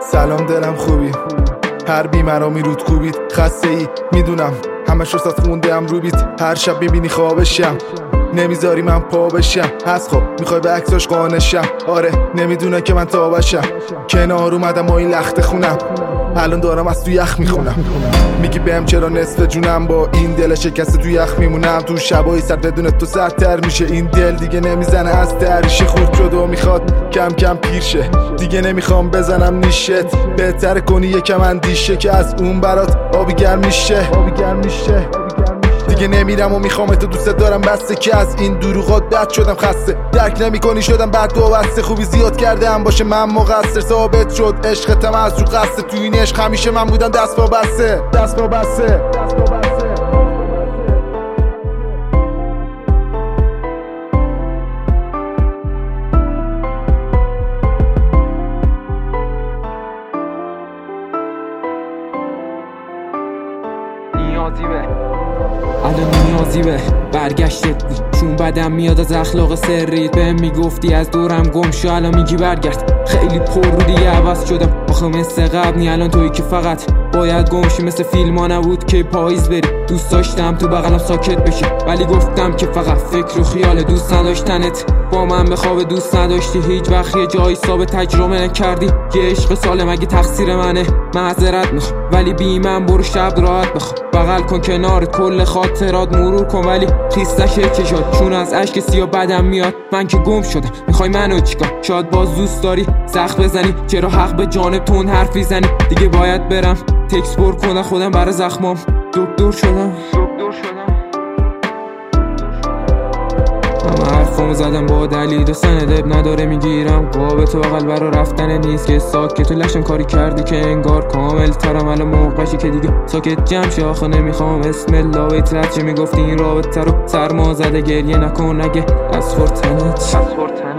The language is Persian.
سلام دلم خوبی، هر بیمرامی رود کوبید. خسته ای میدونم، همه شستات خوندم رو بیت. هر شب میبینی خوابشم، نمیذاری من پا بشم. از خواب میخوای به عکساش قانشم. آره نمیدونه که من تابشم. کنار اومدم با این لخت خونم، الان دارم از تو یخ میخونم. میگی بهم چرا نصف جونم، با این دل شکسته تو یخ میمونم. تو شبای سرد بدون تو سردتر میشه این دل، دیگه نمیزنه از دریشه. خورد شد و میخواد کم کم پیر شه، دیگه نمیخوام بزنم نیشت. بهتر کنی یکم اندیشه که از اون برات آبی گرم میشه. دیگه نمیرم و میخوام تو دوست دارم، بسته که از این دروغات بد شدم خسته. درک نمیکنی شدم بد و بسته، خوبی زیاد کرده هم باشه من مقصر. ثابت شد عشقتم از رو قصد، تو این عشق همیشه من بودم دست با بسته. الان نیازی به برگشتت، چون بدم میاد از اخلاق سریت. بهم میگفتی از دورم گم شو، الان میگی برگرد. خیلی پر رو دیگه عوض شدم، آخه مثل قبل نی. الان تویی که فقط باید گم شی، مثل فیلم ها نبود که پاییز بری. دوست داشتم تو بغلم ساکت بشی، ولی گفتم که فقط فکر و خیال. دوست نداشتنت با من به خواب، دوست نداشتی هیچ وقت یه جایی ثابت. تجربه نکردی یه عشق سالم، اگه تقصیر منه معذرت میخوام، ولی بی من برو شب راحت بخواب. بغل کن کنارت کل خاطرات مرور کن، ولی خیس نشه چشات، چون از اشک سیاه بدم میاد. من که گم شدم، میخوای منو چیکار؟ شاید باز دوست داری سخت بزنی، چرا حق به جانب تون حرف میزنی؟ دیگه باید برم تکس پر کنم خودم برای زخمام. دکتر شدم همه حرفامو زدم با دلیل، سندب نداره میگیرم قابه تو بغل برا رفتن نیست. که ساکت و لشم کاری کردی که انگار کامل ترم. الان موقعشی که دیگه ساکت جمع شی، آخه نمیخوام اسم الله بیترد. چه میگفتی این رابطه رو سرما زده، گریه نکن اگه از خورتنت